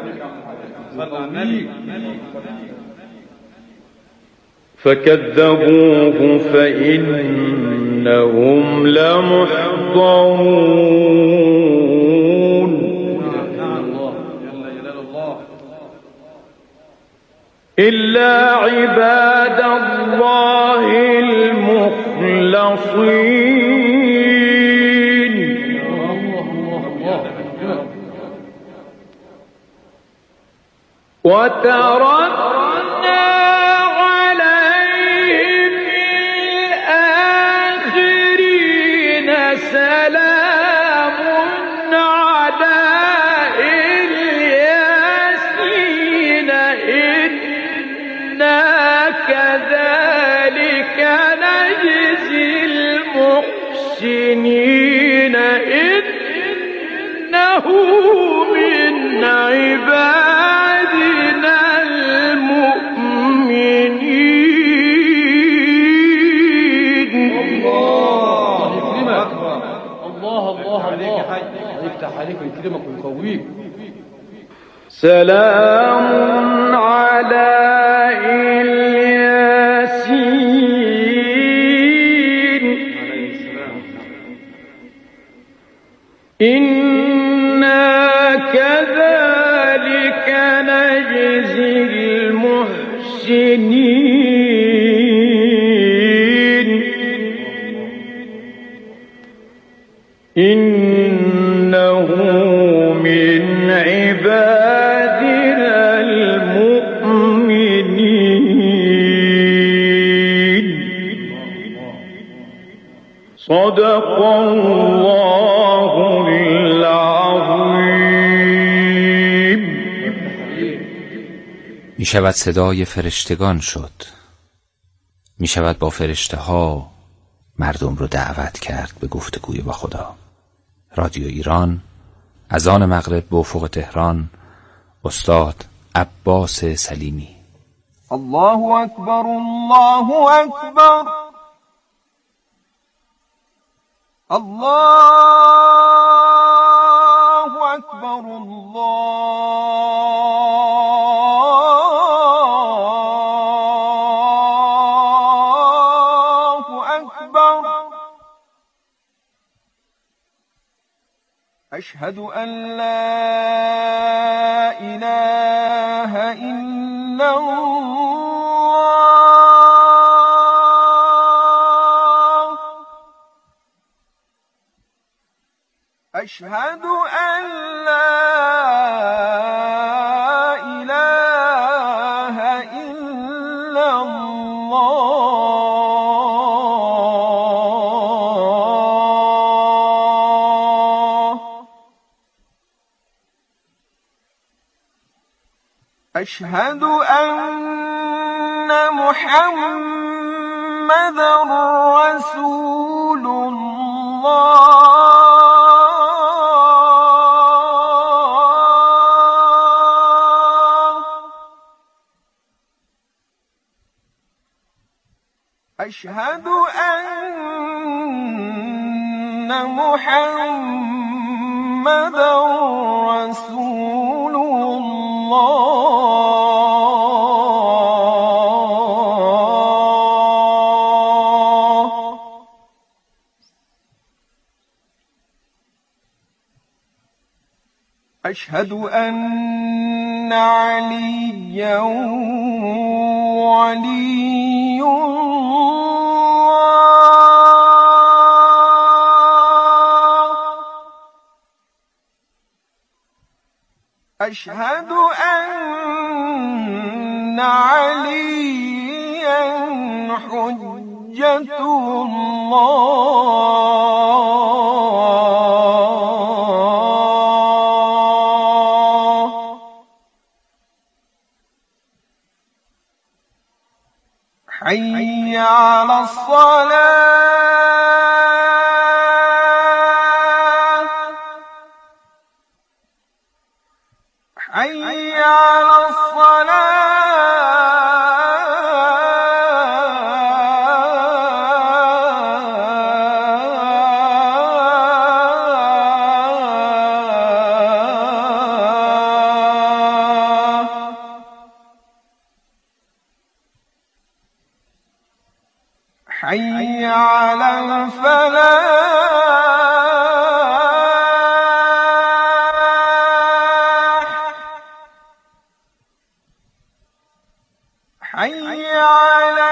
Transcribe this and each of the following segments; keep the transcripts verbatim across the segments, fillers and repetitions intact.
فكذبوه فإنهم لمحضرون إلا عباد الله المخلصين وتركنا عليهم الآخرين سلام على الياسين إنا كذلك نجزي المحسنين إنه من عبادنا المؤمنين. الله يكرمك. الله الله الله يفتح عليك ويكرمك ويقويك. سلام على الياسين إنا كذلك نجزي المحسنين إنه من عبادنا المؤمنين. صدق الله العظيم. می شود صدای فرشتگان شد، می شود با فرشته ها مردم رو دعوت کرد به گفتگوی با خدا. رادیو ایران، اذان مغرب به افق تهران، استاد عباس سلیمی. الله اکبر الله اکبر الله اکبر الله اکبر. اشهد ان لا اله الا الله. اشهد ان لا اله الا الله. اشهد ان محمدا رسول الله. أشهد أن محمدا رسول الله. أشهد أن عليا ولي أشهد أن عليا حجة الله. حي على الصلاة. حي على الصلاة. الفلاح حي على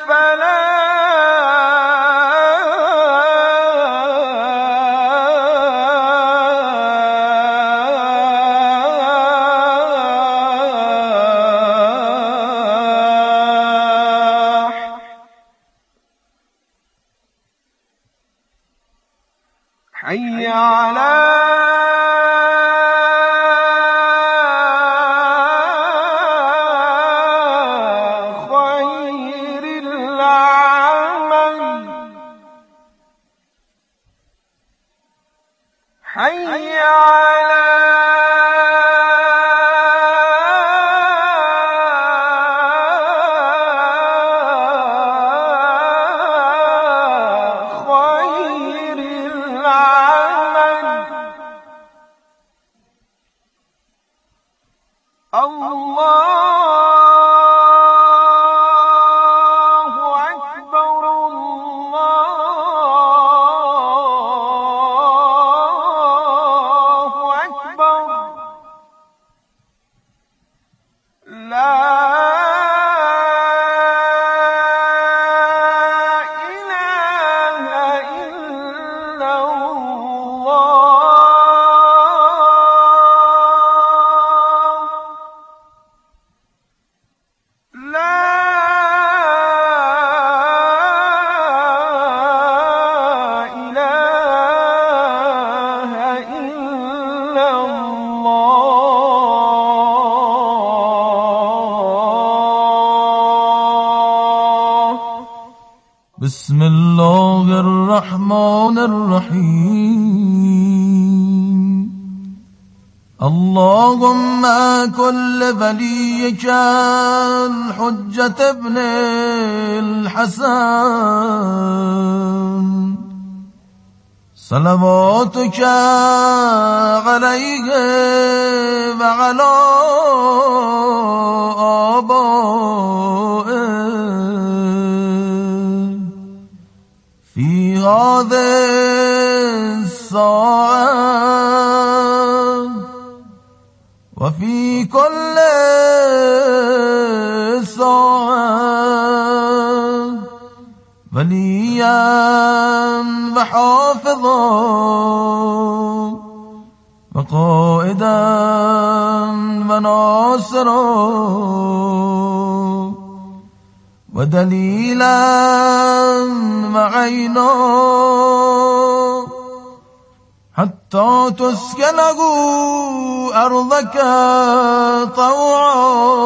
حي على خير العمل حي على الله أكبر الله أكبر لا إله إلا الله بسم الله الرحمن الرحيم اللهم كل وليك الحجة ابن الحسن صلواتك عليه وعلى آبائه في هذه الساعة وفي كل ساعة وليا وحافظا وقائدا وناصرا ودليلا وعينا حتى تسكنه أرضك طوعا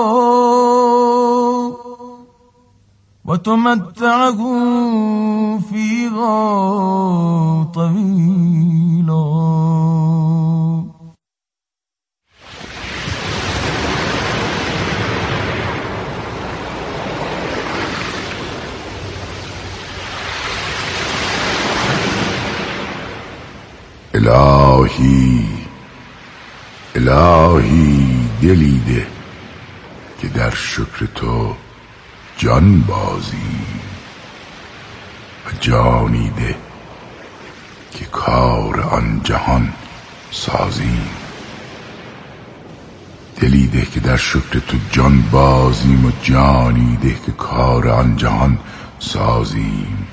وتمتعه فيها طويلا. الهی الهی دلی ده که در شکر تو جان بازی و جانی ده که کار آن جهان سازیم. دلی ده که در شکر تو جان بازیم و جانی ده که کار آن جهان سازیم.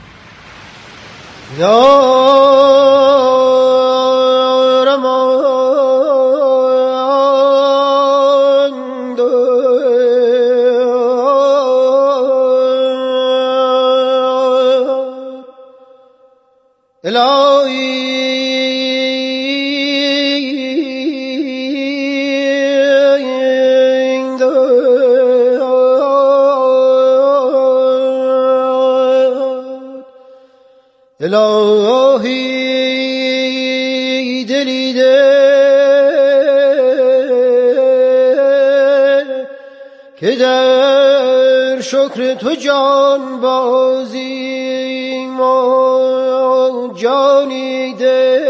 الهی دلی ده که در شکر تو جان بازیم و جانی ده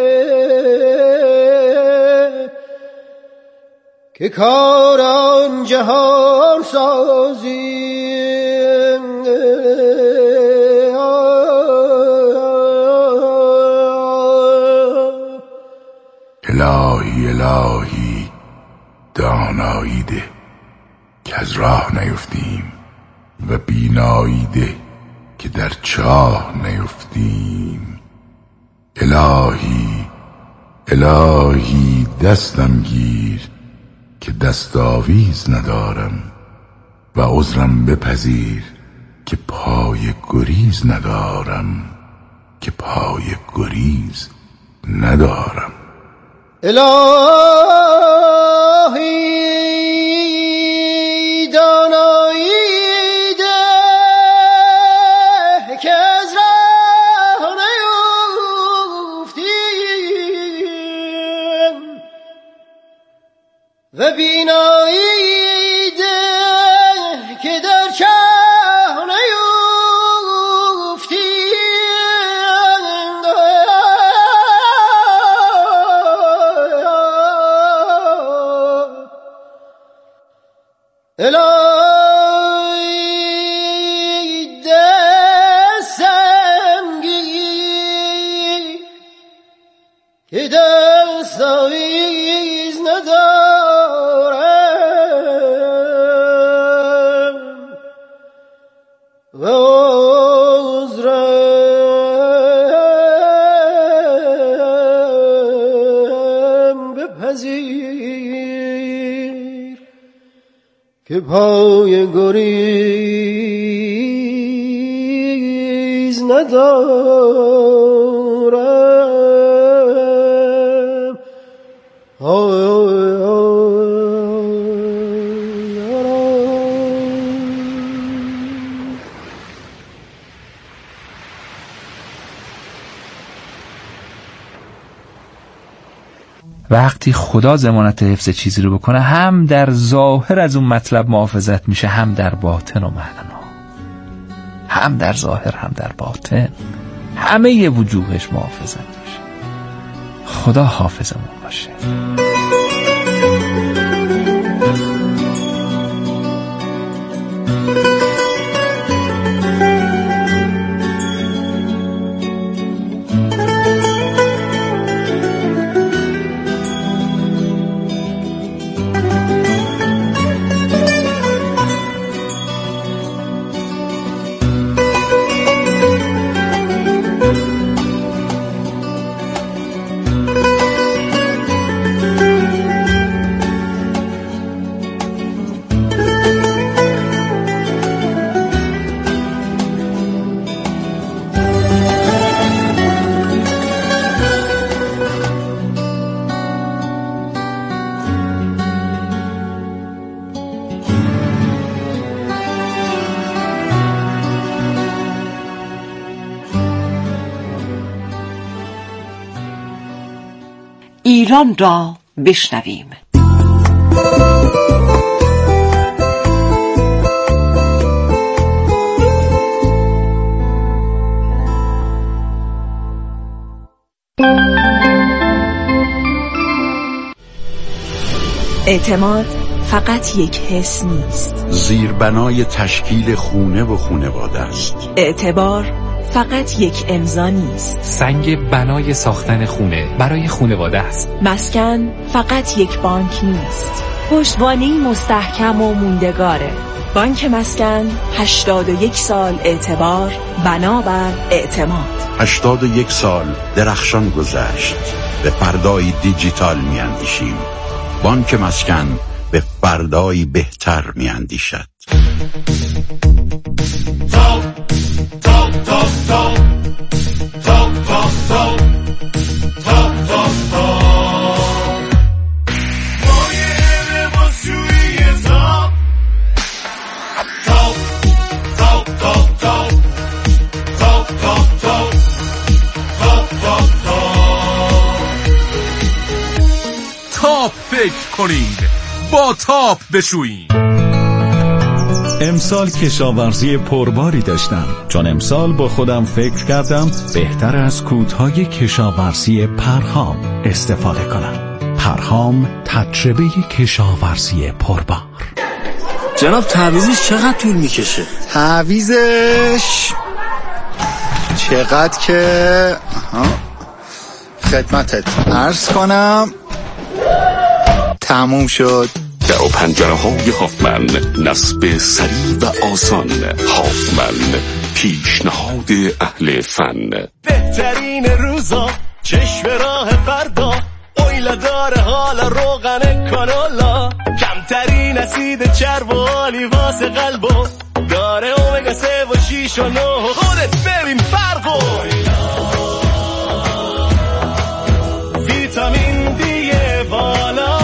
که کار آن جهان سازیم. الهی الهی دانایی ده که از راه نیفتیم و بینایی ده که در چاه نیفتیم. الهی الهی دستم گیر که دستاویز ندارم و عذرم بپذیر که پای گریز ندارم که پای گریز ندارم. الهی دانایی ده که از راه نیفتیم و بینایی ده که در چاه نیفتیم. الهی دستم گیر که دستاویز ندارم و عذرم بپذیر که پای گریز ندارم. آی آی وقتی خدا ضمانت حفظ چیزی رو بکنه، هم در ظاهر از اون مطلب محافظت میشه، هم در باطن و معنا، هم در ظاهر هم در باطن، همه ی وجوهش محافظت میشه. خدا حافظمون باشه. ایران را بشنویم. اعتماد فقط یک حس نیست، زیربنای تشکیل خونه و خانواده است. اعتبار فقط یک امضا نیست، سنگ بنای ساختن خونه برای خانواده است. مسکن فقط یک بانک نیست، پشتوانه‌ای مستحکم و موندگاره. بانک مسکن هشتاد و یک سال اعتبار بنابر اعتماد. هشتاد و یک سال درخشان گذشت، به فردای دیجیتال میاندیشیم. بانک مسکن به فردای بهتر میاندیشد. تاپ تاپ تاپ تاپ تاپ تاپ تاپ تاپ تاپ تاپ مایه لباسشویی تاپ تاپ تاپ تاپ تاپ تاپ تاپ تاپ تاپ تاپ تاپ فکر کنید، با تاپ بشویید. امسال کشاورزی پرباری داشتم، چون امسال با خودم فکر کردم بهتر از کودهای کشاورزی پرهام استفاده کنم. پرهام تجربه کشاورزی پربار. جناب تعویضش چقدر طول میکشه؟ تعویضش چقدر که خدمتت عرض کنم تموم شد. در و پنجره های هافمن، نصب سریع و آسان. هافمن، پیشنهاد اهل فن. بهترین روزا، چشم راه فردا، اویلا داره حالا روغن کانولا، کمترین اسید چرب و عالی واسه قلبو، داره اومگا سه و شیش و نه، خودت ببین فرقو. ویتامین دی بالا،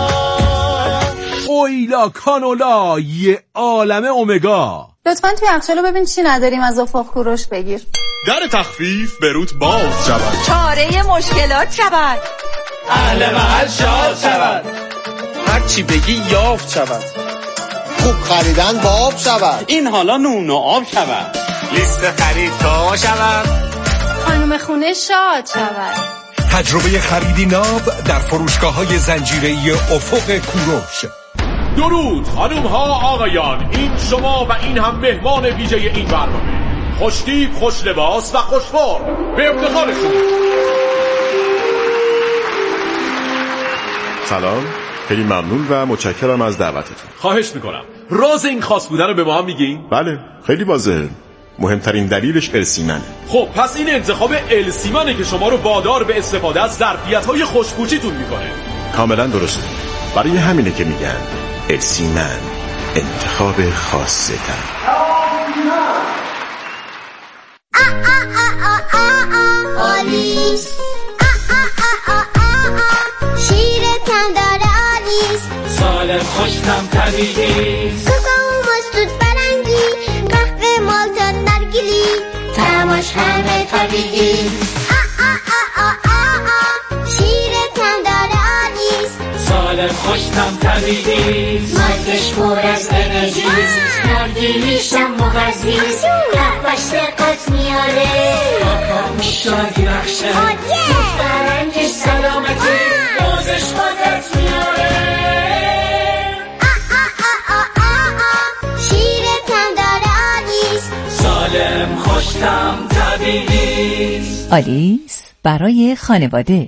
اویلا کانولا، یه عالمه اومگا. لطفاً توی یخچالو ببین چی نداریم از افق کوروش بگیر. در تخفیف به روت باز شود، چاره مشکلات شود، اهل محل شاد شود، هر چی بگی یافت شود، خوب خریدن با آب شود، این حالا نون و آب شود، لیست خرید تا شود، خانم خونه شاد شود. تجربه خریدی ناب در فروشگاه‌های زنجیره‌ای افق کوروش. درود خانوم ها آقایان، این شما و این هم مهمان ویژه این برنامه، خوشتیپ، خوش لباس و خوش فرم، به افتخارشون. سلام، خیلی ممنون و متشکرم از دعوتتون. خواهش میکنم. راز این خاص بودن رو به ما هم میگین؟ بله، خیلی واضحه. مهمترین دلیلش السیمنه. خب پس این انتخاب السیمنه که شما رو وادار به استفاده از ظرفیت‌های خوشپوشیتون میکنه. کاملا درسته. برای همینه که میگن السیمن، انتخاب خاصه تر. آلیس شیرتم داره آلیس، سالم خوشتم طبیعیست، کوکو مستود فرنگی، قهوه مالتا نرگیلی، تماش همه طبیعی. شیرتم داره آلیس، سالم خوشتم طبیعیست، مادش پر از انرژیست، نرگیلیشم مغذیست، قهوهش دقت میاره، آکام شادی بخشه، فرنگش سلامتی، موزش قدرت میاره. شیرتم داره آلیس، سالم خوشتم طبیعیست. آلیس برای خانواده.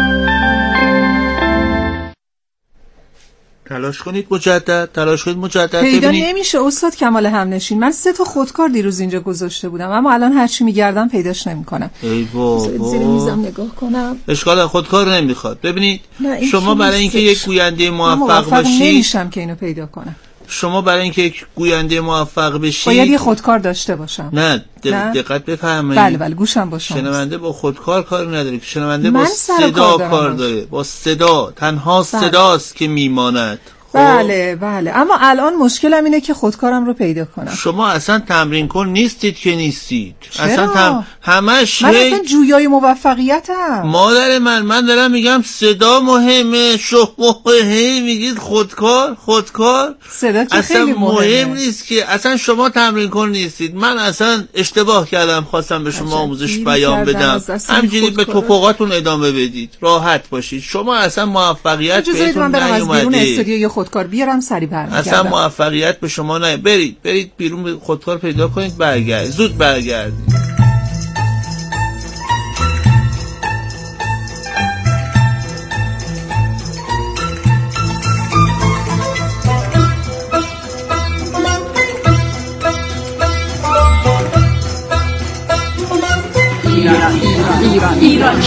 تلاش کنید مجدد، تلاش کنید مجدد. پیدا نمیشه استاد کمال همنشین. من سه تا خودکار دیروز اینجا گذاشته بودم اما الان هر چی میگردم پیداش نمیکنم. ای بابا، زیر میزم نگاه کنم. اشکال خودکار نمیخواد. ببینید شما برای اینکه یک گوینده موفق باشید، نمیشم که اینو پیدا کنم. شما برای اینکه یک گوینده موفق بشید باید یه خودکار داشته باشم. نه دقت بفرمایید. بله بله گوشم با شما. شنونده با خودکار کار نداره، شنونده با صدا کار داره. با صدا، تنها صداست که میماند. بله بله، اما الان مشکلم اینه که خودکارم رو پیدا کنم. شما اصلا تمرین کن نیستید که نیستید. چرا؟ اصلا تم... همش من اصلا جویای موفقیتم. مادر من من دارم میگم صدا مهمه، شما هی میگید خودکار خودکار. صدا که اصلا خیلی مهمه. مهم نیست که اصلا شما تمرین کن نیستید. من اصلا اشتباه کردم، خواستم به شما آموزش بیان بدم، همینجوری به توپقاتون ادامه بدید، راحت باشید. شما اصلا موفقیت بهتون نیومده. خودکار بیارم سری برمیگردم. اصلا موفقیت به شما نه. برید برید بیرون به خودکار پیدا کنید، برگردید، زود برگردید. ایران ایران ایران ایران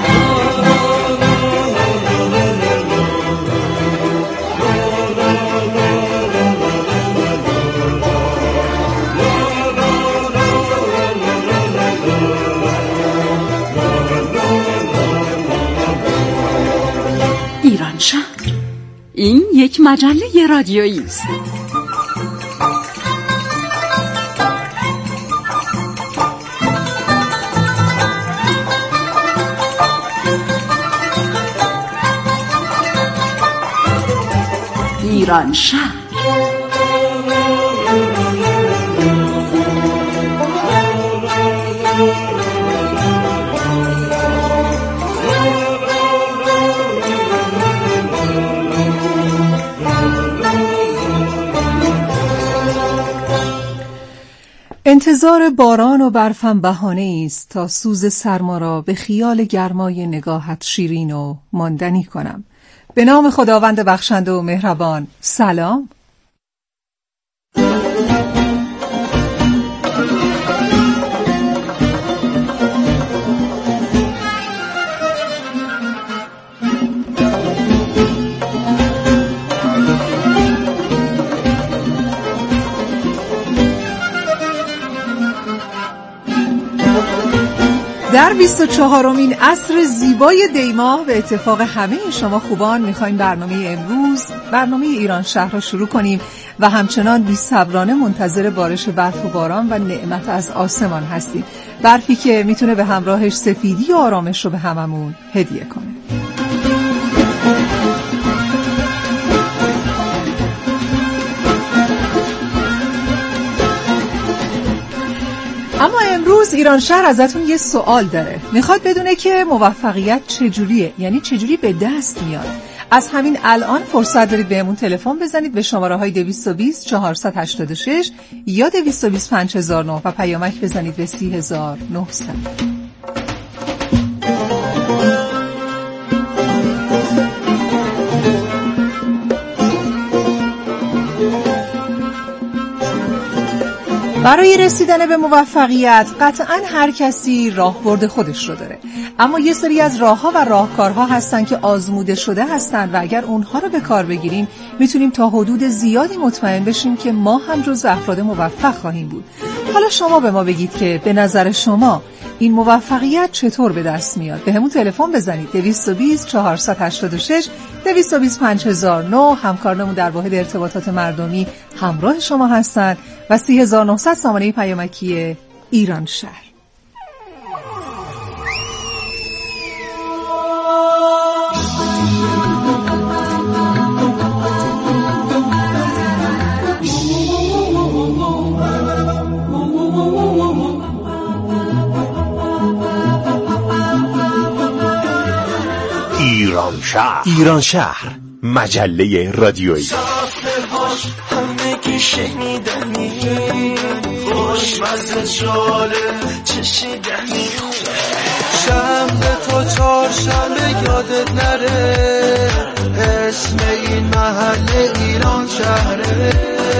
ایران شهر. این یک مجله رادیویی است. ایران شهر. انتظار باران و برفم بهانه است تا سوز سرما را به خیال گرمای نگاهت شیرین و ماندنی کنم. به نام خداوند بخشنده و مهربان. سلام. در بیست و چهارمین عصر زیبای دیماه به اتفاق همه شما خوبان میخوایم برنامه امروز، برنامه ایران شهر رو شروع کنیم و همچنان بی‌صبرانه منتظر بارش برف و باران و نعمت از آسمان هستیم. برفی که میتونه به همراهش سفیدی و آرامش رو به هممون هدیه کنه. اما امروز ایران شهر ازتون یه سوال داره. میخواد بدونه که موفقیت چجوریه، یعنی چجوری به دست میاد. از همین الان فرصت دارید بهمون تلفن بزنید به شماره های دویست و بیست چهارصد و هشتاد و شش یا دویست و بیست پنج هزار و نه و پیامک بزنید به سی هزار و نهصد. برای رسیدن به موفقیت قطعاً هر کسی راهبرد خودش رو داره، اما یه سری از راه‌ها و راهکارها هستن که آزموده شده هستن و اگر اونها رو به کار بگیریم میتونیم تا حدود زیادی مطمئن بشیم که ما هم جزو افراد موفق خواهیم بود. حالا شما به ما بگید که به نظر شما این موفقیت چطور به دست میاد؟ به همون تلفن بزنید دویست و بیست چهارصد و هشتاد و شش دویست و بیست پنج هزار و نه. همکارانمون در واحد ارتباطات مردمی همراه شما هستن و سی هزار و نهصد سامانه پیامکی ایران شهر. ایران شهر ایران شهر مجله رادیویی. سافرهاش همگی شنیدنی، خوشمزه جاله چشیدنی، شمع تو چهارشنبه یادت نره، اسم این محله ایران شهره.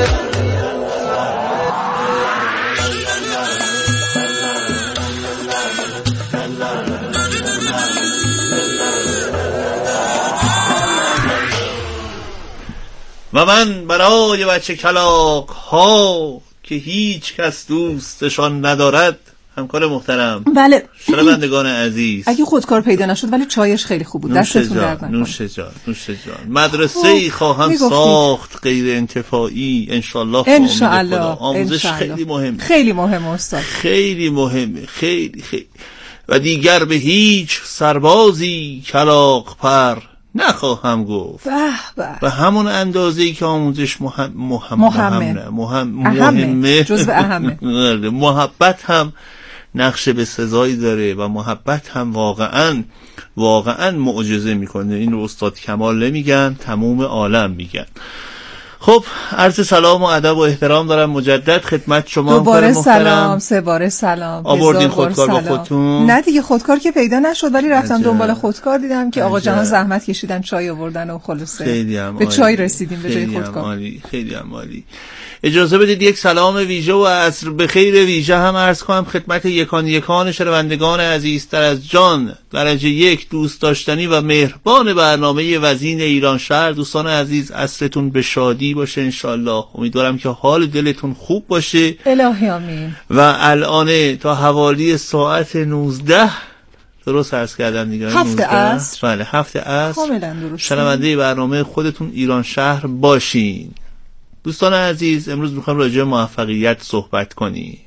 و من برای بچه کلاغ ها که هیچ کس دوستشان ندارد، همکار محترم، بله شنوندگان عزیز، اگه خودکار پیدا نشد ولی چایش خیلی خوب بود، دستتون درد نکنه. نوش جان نوش جان. مدرسه ای خواهم ساخت غیر انتفاعی انشالله. انشالله آموزش خیلی مهمه، خیلی مهمه استاد، خیلی مهمه، خیلی خیلی. و دیگر به هیچ سربازی کلاغ پر نخواهم گفت. به به. به همون اندازه‌ای که آموزش مهم مهم مهمه مهم مهمه جزء اهمه. محبت هم نقش به سزایی داره و محبت هم واقعا واقعا معجزه میکنه. این رو استاد کمال نمیگن، تمام عالم میگن. خب عرض سلام و ادب و احترام دارم مجدد خدمت شما. دوباره سلام، سه باره سلام. آوردین خودکار با خودتون؟ نه دیگه خودکار که پیدا نشد، ولی رفتم دنبال خودکار، دیدم که آقا جهان زحمت کشیدن چای آوردن و خلاصه به چای رسیدیم به جای خودکار. عالی، خیلی هم عالی. اجازه بدید یک سلام ویژه و عصر بخیر ویژه هم عرض کنم خدمت یکان یکان شنوندگان عزیزتر از جان، درجه یک دوست داشتنی و مهربان برنامه وزین ایران شهر. دوستان عزیز عصرتون به شادی باشه انشالله. امیدوارم که حال دلتون خوب باشه. الهی آمین. و الان تا حوالی ساعت نوزده درست عرض کردم دیگه، هفت عصر. بله هفت عصر کاملا درست. شنونده برنامه خودتون ایران شهر باشین. دوستان عزیز امروز میخوام راجع به موفقیت صحبت کنیم.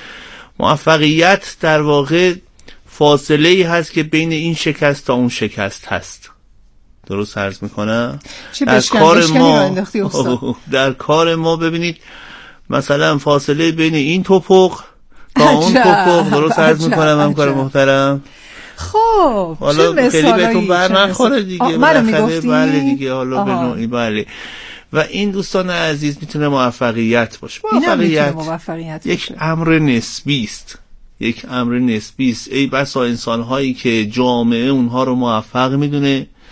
موفقیت در واقع فاصله ای هست که بین این شکست تا اون شکست هست. درست عرض میکنم؟ در کار ما در کار ما ببینید مثلا فاصله بین این توپق تا اون توپق، درست عرض میکنم همکار محترم؟ خب حالا خیلی بهتون بر نخوره دیگه، منو میگفتی؟ بله دیگه، حالا به نوعی بله. و این دوستان عزیز میتونه موفقیت باشه. موفقیت, موفقیت یک امر نسبی است. یک امر نسبی است. ای بسا انسان هایی که جامعه اونها رو موفق میدونه،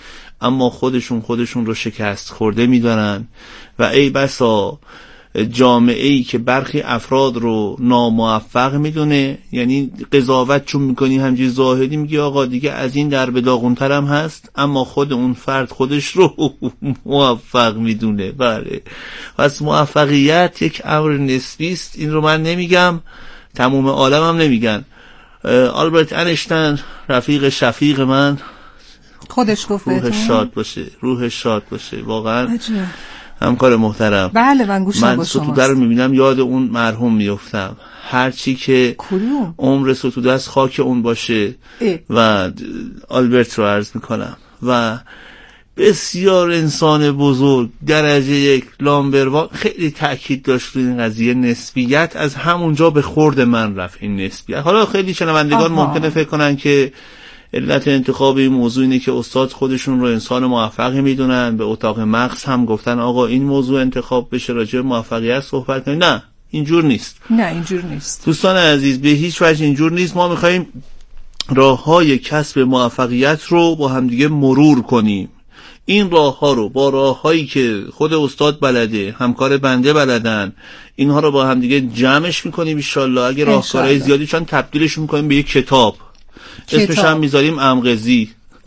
اما خودشون خودشون رو شکست خورده میدارن و ای بسا جامعه ای که برخی افراد رو ناموفق میدونه، یعنی قضاوت چون میکنی همجوری ظاهری میگی آقا دیگه از این در به داغونتر هم هست، اما خود اون فرد خودش رو موفق میدونه. بله، پس موفقیت یک امر نسبی است، این رو من نمیگم، تمام عالم هم نمیگن. آلبرت انیشتین رفیق شفیق من خودش گفت روحش شاد باشه، روحش شاد باشه، واقعا همکار محترم. بله من گوشم با شماست. من ستوده رو میبینم یاد اون مرحوم میفتم، هرچی که کدوم؟ عمر ستوده از خاک اون باشه. اه. و آلبرت رو عرض میکنم و بسیار انسان بزرگ، درجه یک، لامبروان، خیلی تأکید داشت روی این قضیه نسبیت، از همونجا به خورد من رفت این نسبیت. حالا خیلی شنوندگان ممکنه فکر کنن که علت انتخاب این موضوع اینه که استاد خودشون رو انسان موفقی میدونن، به اتاق مغز هم گفتن آقا این موضوع انتخاب بشه راجع به موفقیت صحبت کنیم. نه اینجور نیست، نه اینجور نیست دوستان عزیز، به هیچ وجه اینجور نیست. ما میخواییم راههای کسب موفقیت رو با همدیگه مرور کنیم. این راه ها رو با راه هایی که خود استاد بلده، همکار بنده بلدن، اینها رو با همدیگه جمعش میکنیم انشالله. اگه راهکارهای زیادی چون تبدیلش میکنیم به یک کتاب، اسمش هم میذاریم امغزی.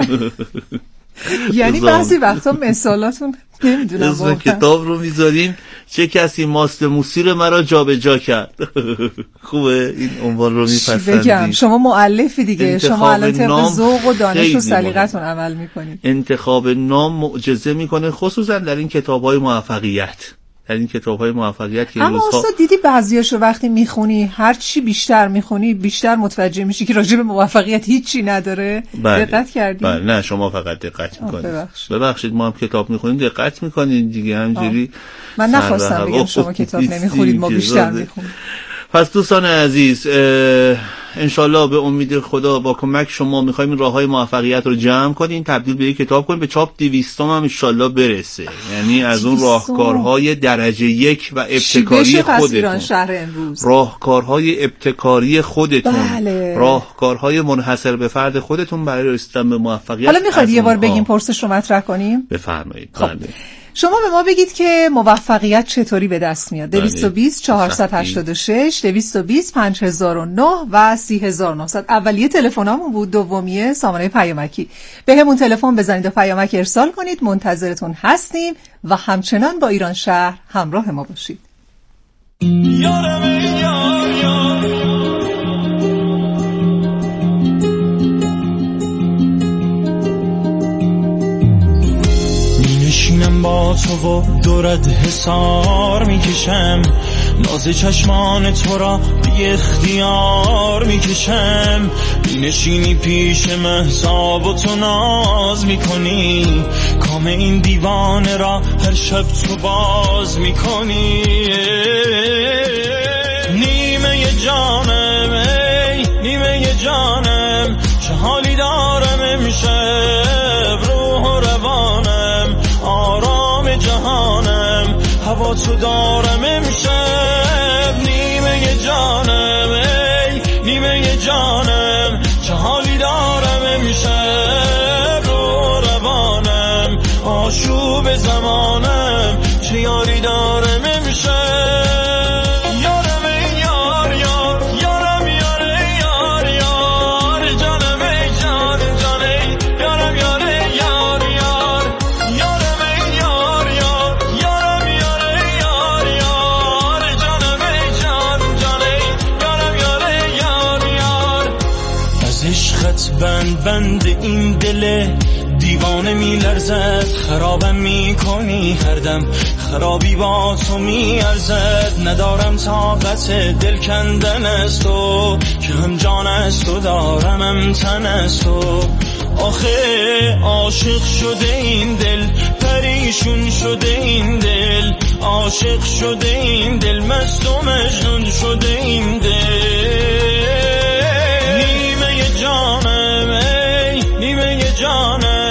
یعنی بعضی وقتا مثالاتون نمیدونم اسم کتاب رو میذاریم چه کسی ماست موسیر مرا جا به جا کرد. خوبه این عنوان رو میپسندیم. بگم شما مؤلفی دیگه، شما الان طبق ذوق و دانش و سلیقتون عمل میکنید. انتخاب نام معجزه میکنه، خصوصا در این کتاب‌های موفقیت، در این کتاب‌های موفقیت که اما روزها... استاد دیدی بعضیاشو وقتی میخونی هر چی بیشتر میخونی بیشتر متوجه میشی که راجع به موفقیت هیچی نداره. بله. دقت کردی؟ بله نه شما فقط دقت میکنید. ببخشید ما هم کتاب میخونیم دقت میکنید دیگه، همینجوری. من نخواستم بگم شما کتاب نمیخونید ما بیشتر میخونیم. پس دوستان عزیز انشالله به امید خدا با کمک شما میخوایم این راههای موفقیت رو جمع کنیم، تبدیل به یک کتاب کنیم، به چاپ دویستم هم انشالله برسه. یعنی از اون راهکارهای درجه یک و ابتکاری خودتون، راهکارهای ابتکاری خودتون، بله. راهکارهای منحصر به فرد خودتون برای رسیدن به موفقیت. حالا میخواید یه بار بگیم پرسش رو مطرح کنیم؟ بفرمایید. خب. بله. شما به ما بگید که موفقیت چطوری به دست میاد؟ دویست و بیست چهارصد و هشتاد و شش دویست و بیست پنج هزار و نه و سی هزار و نهصد. اولیه تلفنامون بود، دومیه سامانه پیامکی. به همون تلفن بزنید و پیامک ارسال کنید، منتظرتون هستیم و همچنان با ایران شهر همراه ما باشید. یارم یار یار نشینم با تو و دورت حسار میکشم، ناز چشمان تو را بی اختیار میکشم. نشینی پیش مهتاب و تو ناز میکنی، کام این دیوانه را هر شب تو باز میکنی. نیمه جانم ای نیمه جانم، چه حالی دارم امشب، روح و روانم آرام جهانم، هوا تو دارم امشب. نیمه جانم ای نیمه جانم، چه حالی دارم امشب، روح و روانم آشوب زمانم، چه یاری دارم امشب. بند بند این دل دیوانه می لرزد، خرابم می کنی هر دم، خرابی با تو می ارزد. ندارم طاقت دل کندن از تو، که هم جان از تو دارم هم تن از تو. آخه عاشق شده این دل، پریشون شده این دل، عاشق شده این دل، مست و مجنون شده این دل.